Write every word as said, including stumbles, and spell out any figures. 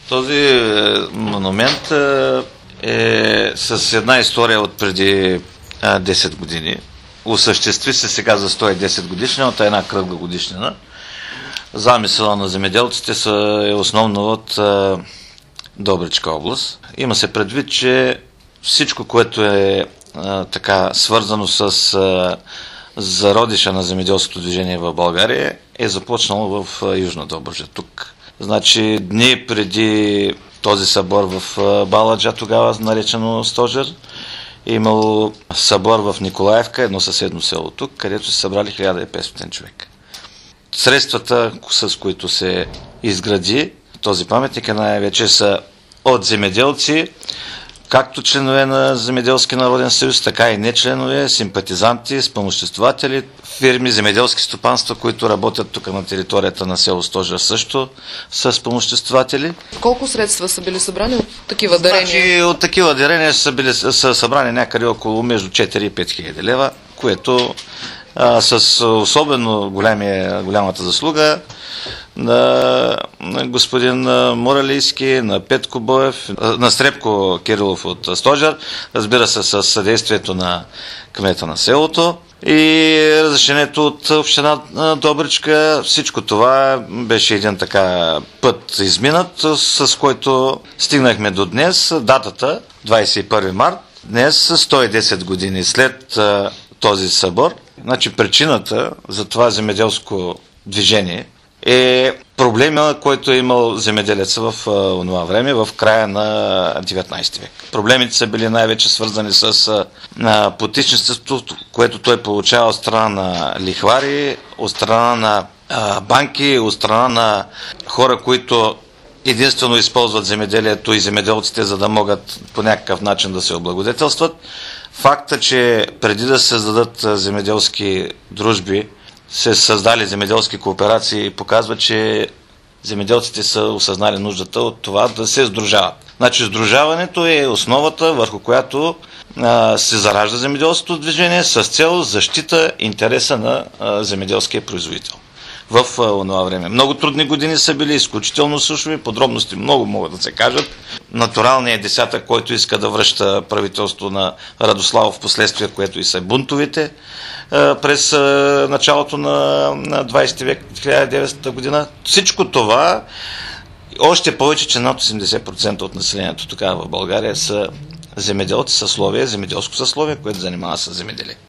Този монумент е с една история от преди десет години. Осъществи се сега за сто и десет годишнината, една кръгла годишнина. Замисъла на земеделците е основно от Добричка област. Има се предвид, че всичко, което е а, така свързано с а, зародиша на земеделското движение в България, е започнало в а, Южна Добруджа, тук. Значи дни преди този събор в а, Баладжа, тогава наречено Стожер, е имало събор в Николаевка, едно съседно село тук, където се събрали хиляда и петстотин човека. Средствата, с които се изгради този паметник, най-вече са от земеделци, както членове на Земеделски народен съюз, така и не членове, симпатизанти, спомоществователи, фирми, земеделски стопанства, които работят тук на територията на село Стожер също са спомоществователи. Колко средства са били събрани от такива дарения? Значи, от такива дарения са, били, са събрани някъде около между четири и пет хиляди лева, което а, с особено голямия, голямата заслуга на, на господин Моралийски, на Петко Боев, на Стрепко Кирилов от Стожер, разбира се с съдействието на кмета на селото и разрешението от община Добричка. Всичко това беше един така път изминат, с който стигнахме до днес, датата двадесет и първи март, днес сто и десет години след а, този събор. Значи причината за това земеделско движение е проблема, който е имал земеделеца в това време, в края на деветнадесети век. Проблемите са били най-вече свързани с потичничеството, което той получава от страна на лихвари, от страна на а, банки, от страна на хора, които единствено използват земеделието и земеделците, за да могат по някакъв начин да се облагодетелстват. Факта, че преди да се създадат земеделски дружби, се създали земеделски кооперации, показва, че земеделците са осъзнали нуждата от това да се сдружават. Значи сдружаването е основата, върху която а, се заражда земеделското движение с цел защита интереса на а, земеделския производител. В това време. Много трудни години са били, изключително сушови, подробности много могат да се кажат. Натуралният десятък, който иска да връща правителство на Радославов в последствие, което и са бунтовите, през началото на двадесети век, хиляда и деветстотина година. Всичко това, още повече, че над осемдесет процента от населението тук в България са земеделци, съсловие, земеделско съсловие, което занимава с земеделие.